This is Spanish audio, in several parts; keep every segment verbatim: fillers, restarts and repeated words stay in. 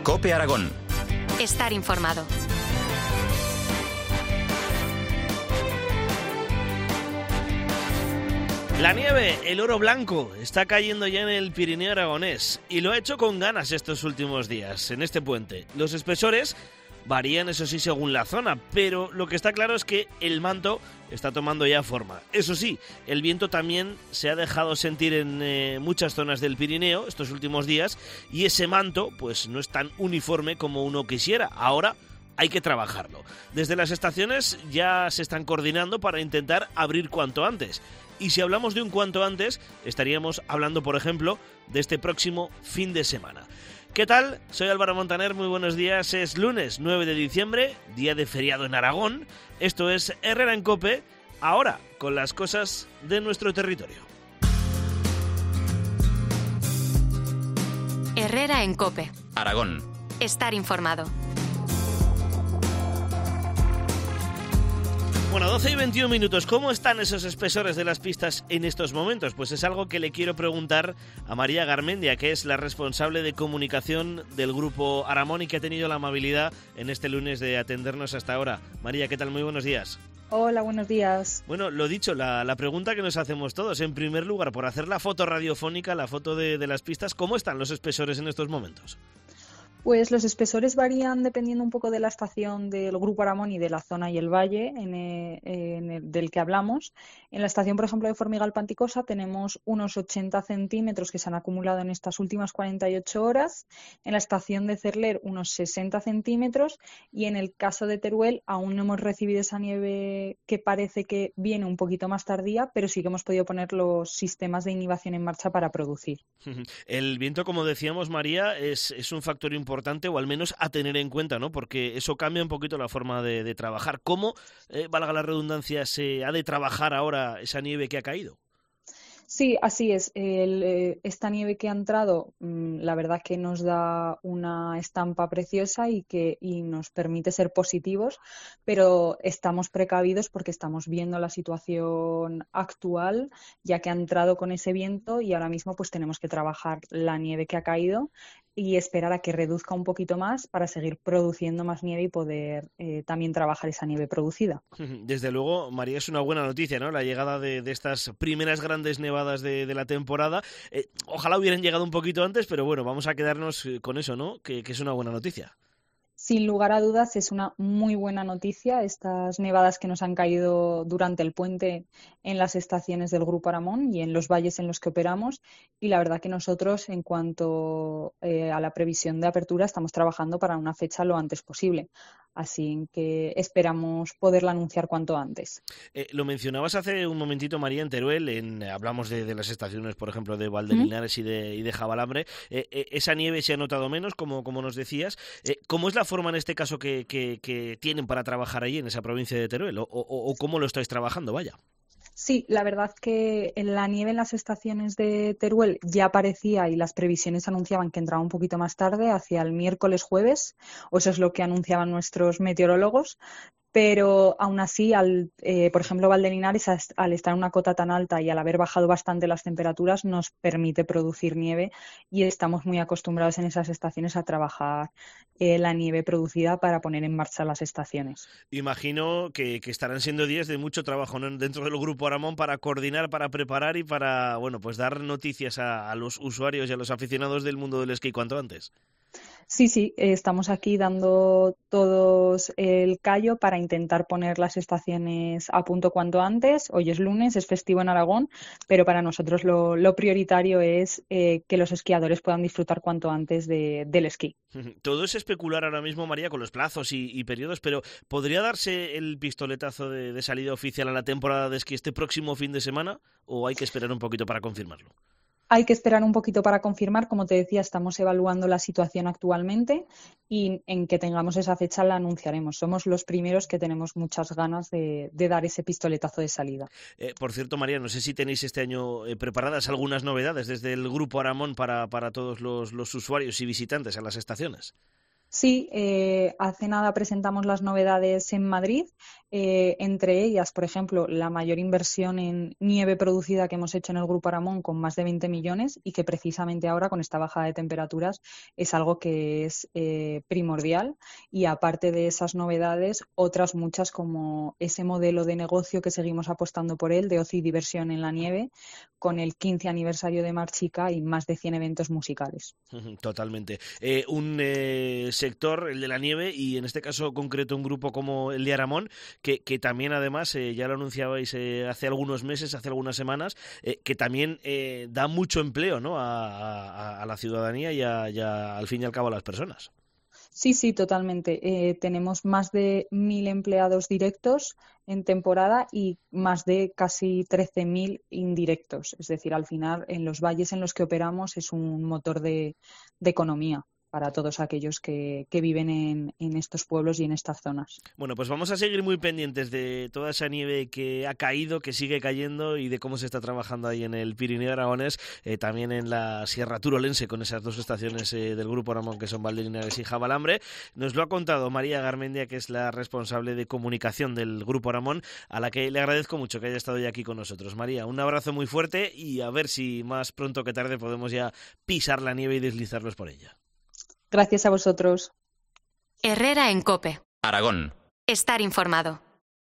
COPE Aragón. Estar informado. La nieve, el oro blanco, está cayendo ya en el Pirineo aragonés y lo ha hecho con ganas estos últimos días, en este puente. Los espesores varían, eso sí, según la zona, pero lo que está claro es que el manto está tomando ya forma. Eso sí, el viento también se ha dejado sentir en eh, muchas zonas del Pirineo estos últimos días y ese manto pues no es tan uniforme como uno quisiera. Ahora hay que trabajarlo. Desde las estaciones ya se están coordinando para intentar abrir cuanto antes. Y si hablamos de un cuanto antes, estaríamos hablando, por ejemplo, de este próximo fin de semana. ¿Qué tal? Soy Álvaro Montaner, muy buenos días. Es lunes nueve de diciembre, día de feriado en Aragón. Esto es Herrera en COPE, ahora con las cosas de nuestro territorio. Herrera en COPE. Aragón. Estar informado. Bueno, doce y veintiún minutos. ¿Cómo están esos espesores de las pistas en estos momentos? Pues es algo que le quiero preguntar a María Garmendia, que es la responsable de comunicación del Grupo Aramón y que ha tenido la amabilidad en este lunes de atendernos hasta ahora. María, ¿qué tal? Muy buenos días. Hola, buenos días. Bueno, lo dicho, la, la pregunta que nos hacemos todos, en primer lugar, por hacer la foto radiofónica, la foto de, de las pistas, ¿cómo están los espesores en estos momentos? Pues los espesores varían dependiendo un poco de la estación del Grupo Aramón y de la zona y el valle en el, en el, del que hablamos. En la estación, por ejemplo, de Formigal Panticosa tenemos unos ochenta centímetros que se han acumulado en estas últimas cuarenta y ocho horas. En la estación de Cerler unos sesenta centímetros y en el caso de Teruel aún no hemos recibido esa nieve que parece que viene un poquito más tardía, pero sí que hemos podido poner los sistemas de inhibición en marcha para producir. El viento, como decíamos, María, es, es un factor importante. importante o al menos a tener en cuenta, ¿no? Porque eso cambia un poquito la forma de, de trabajar. ¿Cómo, eh, valga la redundancia, se ha de trabajar ahora esa nieve que ha caído? Sí, así es. El, eh, esta nieve que ha entrado, mmm, la verdad que nos da una estampa preciosa y que y nos permite ser positivos, pero estamos precavidos porque estamos viendo la situación actual, ya que ha entrado con ese viento y ahora mismo pues tenemos que trabajar la nieve que ha caído y esperar a que reduzca un poquito más para seguir produciendo más nieve y poder eh, también trabajar esa nieve producida. Desde luego, María, es una buena noticia, ¿no? La llegada de, de estas primeras grandes nevadas de, de la temporada. Eh, ojalá hubieran llegado un poquito antes, pero bueno, vamos a quedarnos con eso, ¿no? Que, que es una buena noticia. Sin lugar a dudas, es una muy buena noticia estas nevadas que nos han caído durante el puente en las estaciones del Grupo Aramón y en los valles en los que operamos. Y la verdad que nosotros, en cuanto eh, a la previsión de apertura, estamos trabajando para una fecha lo antes posible. Así que esperamos poderla anunciar cuanto antes. Eh, lo mencionabas hace un momentito, María, en Teruel, en, hablamos de, de las estaciones, por ejemplo, de Valdelinares ¿Mm? y, de, y de Jabalambre. Eh, eh, esa nieve se ha notado menos, como, como nos decías. Eh, ¿Cómo es la forma en este caso que, que, que tienen para trabajar allí en esa provincia de Teruel? ¿O, o, o cómo lo estáis trabajando? Vaya. Sí, la verdad que la nieve en las estaciones de Teruel ya aparecía y las previsiones anunciaban que entraba un poquito más tarde, hacia el miércoles jueves, o eso es lo que anunciaban nuestros meteorólogos. Pero aún así, al, eh, por ejemplo, Valdelinares, al estar en una cota tan alta y al haber bajado bastante las temperaturas, nos permite producir nieve y estamos muy acostumbrados en esas estaciones a trabajar eh, la nieve producida para poner en marcha las estaciones. Imagino que, que estarán siendo días de mucho trabajo, ¿no? Dentro del Grupo Aramón para coordinar, para preparar y para, bueno, pues dar noticias a, a los usuarios y a los aficionados del mundo del esquí cuanto antes. Sí, sí, eh, estamos aquí dando todos el callo para intentar poner las estaciones a punto cuanto antes. Hoy es lunes, es festivo en Aragón, pero para nosotros lo, lo prioritario es eh, que los esquiadores puedan disfrutar cuanto antes de, del esquí. Todo es especular ahora mismo, María, con los plazos y, y periodos, pero ¿podría darse el pistoletazo de, de salida oficial a la temporada de esquí este próximo fin de semana o hay que esperar un poquito para confirmarlo? Hay que esperar un poquito para confirmar. Como te decía, estamos evaluando la situación actualmente y en que tengamos esa fecha la anunciaremos. Somos los primeros que tenemos muchas ganas de, de dar ese pistoletazo de salida. Eh, por cierto, María, no sé si tenéis este año eh, preparadas algunas novedades desde el Grupo Aramón para, para todos los, los usuarios y visitantes a las estaciones. Sí, eh, hace nada presentamos las novedades en Madrid. Eh, entre ellas, por ejemplo, la mayor inversión en nieve producida que hemos hecho en el Grupo Aramón, con más de veinte millones, y que precisamente ahora, con esta bajada de temperaturas, es algo que es eh, primordial. Y aparte de esas novedades, otras muchas, como ese modelo de negocio que seguimos apostando por él, de ocio y diversión en la nieve, con el quince aniversario de Marchica y más de cien eventos musicales. Totalmente. Eh, un eh, sector, el de la nieve, y en este caso concreto un grupo como el de Aramón, que, que también además, eh, ya lo anunciabais eh, hace algunos meses, hace algunas semanas, eh, que también eh, da mucho empleo, ¿no?, a, a, a la ciudadanía y, a, y a, al fin y al cabo a las personas. Sí, sí, totalmente. Eh, tenemos más de mil empleados directos en temporada y más de casi trece mil indirectos. Es decir, al final, en los valles en los que operamos es un motor de, de economía para todos aquellos que, que viven en, en estos pueblos y en estas zonas. Bueno, pues vamos a seguir muy pendientes de toda esa nieve que ha caído, que sigue cayendo, y de cómo se está trabajando ahí en el Pirineo aragonés, eh, también en la Sierra Turolense, con esas dos estaciones eh, del Grupo Aramón, que son Valdelinares y Jabalambre. Nos lo ha contado María Garmendia, que es la responsable de comunicación del Grupo Aramón, a la que le agradezco mucho que haya estado hoy aquí con nosotros. María, un abrazo muy fuerte, y a ver si más pronto que tarde podemos ya pisar la nieve y deslizarnos por ella. Gracias a vosotros. Herrera en COPE. Aragón. Estar informado.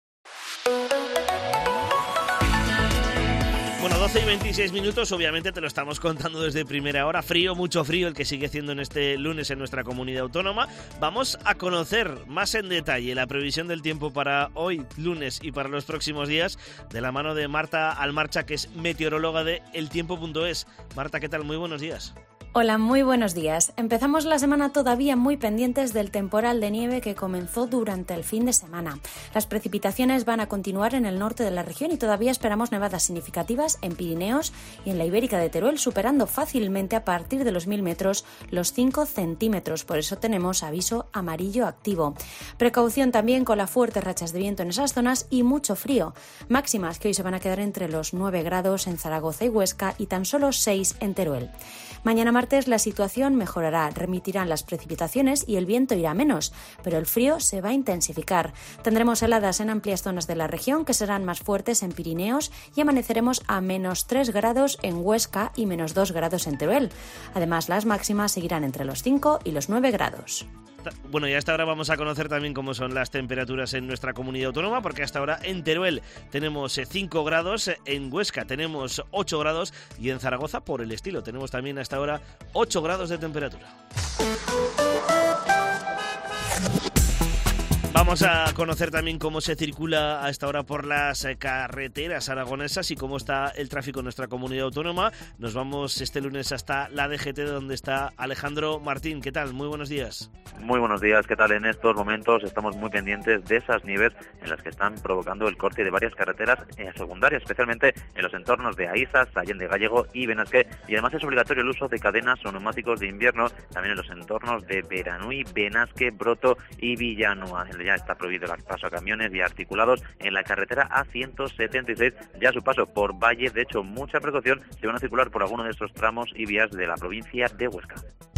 Bueno, doce y veintiséis minutos, obviamente te lo estamos contando desde primera hora. Frío, mucho frío el que sigue haciendo en este lunes en nuestra comunidad autónoma. Vamos a conocer más en detalle la previsión del tiempo para hoy, lunes, y para los próximos días, de la mano de Marta Almarcha, que es meteoróloga de el tiempo punto es. Marta, ¿qué tal? Muy buenos días. Hola, muy buenos días. Empezamos la semana todavía muy pendientes del temporal de nieve que comenzó durante el fin de semana. Las precipitaciones van a continuar en el norte de la región y todavía esperamos nevadas significativas en Pirineos y en la Ibérica de Teruel, superando fácilmente a partir de los mil metros los cinco centímetros. Por eso tenemos aviso amarillo activo. Precaución también con las fuertes rachas de viento en esas zonas y mucho frío. Máximas que hoy se van a quedar entre los nueve grados en Zaragoza y Huesca y tan solo seis en Teruel. Mañana martes la situación mejorará, remitirán las precipitaciones y el viento irá menos, pero el frío se va a intensificar. Tendremos heladas en amplias zonas de la región que serán más fuertes en Pirineos y amaneceremos a menos tres grados en Huesca y menos dos grados en Teruel. Además, las máximas seguirán entre los cinco y los nueve grados. Bueno, y hasta ahora vamos a conocer también cómo son las temperaturas en nuestra comunidad autónoma, porque hasta ahora en Teruel tenemos cinco grados, en Huesca tenemos ocho grados y en Zaragoza, por el estilo, tenemos también hasta ahora ocho grados de temperatura. Vamos a conocer también cómo se circula a esta hora por las carreteras aragonesas y cómo está el tráfico en nuestra comunidad autónoma. Nos vamos este lunes hasta la D G T, donde está Alejandro Martín. ¿Qué tal? Muy buenos días. Muy buenos días. ¿Qué tal? En estos momentos estamos muy pendientes de esas nieves en las que están provocando el corte de varias carreteras secundarias, especialmente en los entornos de Aizas, Allende Gallego y Benasque. Y además es obligatorio el uso de cadenas o neumáticos de invierno también en los entornos de Beranui, Benasque, Broto y Villanueva. Ya está prohibido el paso a camiones y articulados en la carretera A ciento setenta y seis, ya a su paso por Valle. De hecho, mucha precaución si van a circular por alguno de estos tramos y vías de la provincia de Huesca.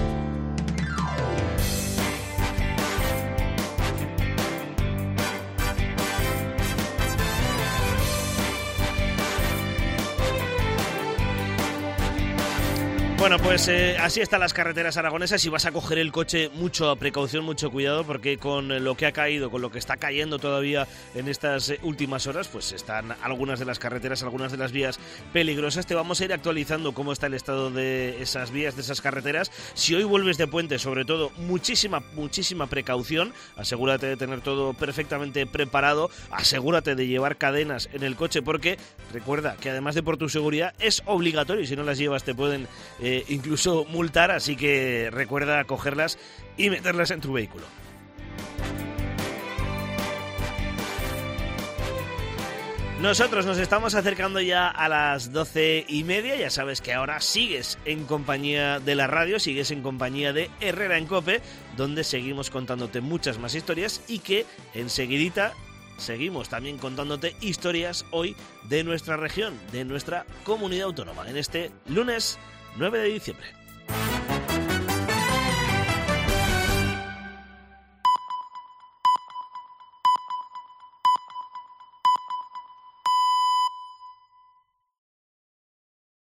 Bueno, pues eh, así están las carreteras aragonesas. Si vas a coger el coche, mucha precaución, mucho cuidado, porque con lo que ha caído, con lo que está cayendo todavía en estas últimas horas, pues están algunas de las carreteras, algunas de las vías peligrosas. Te vamos a ir actualizando cómo está el estado de esas vías, de esas carreteras. Si hoy vuelves de puente, sobre todo, muchísima, muchísima precaución. Asegúrate de tener todo perfectamente preparado. Asegúrate de llevar cadenas en el coche, porque recuerda que además de por tu seguridad, es obligatorio, y si no las llevas te pueden eh, incluso multar, así que recuerda cogerlas y meterlas en tu vehículo. Nosotros nos estamos acercando ya a las doce y media. Ya sabes que ahora sigues en compañía de la radio, sigues en compañía de Herrera en COPE, donde seguimos contándote muchas más historias y que enseguidita seguimos también contándote historias hoy de nuestra región, de nuestra comunidad autónoma, en este lunes nueve de diciembre.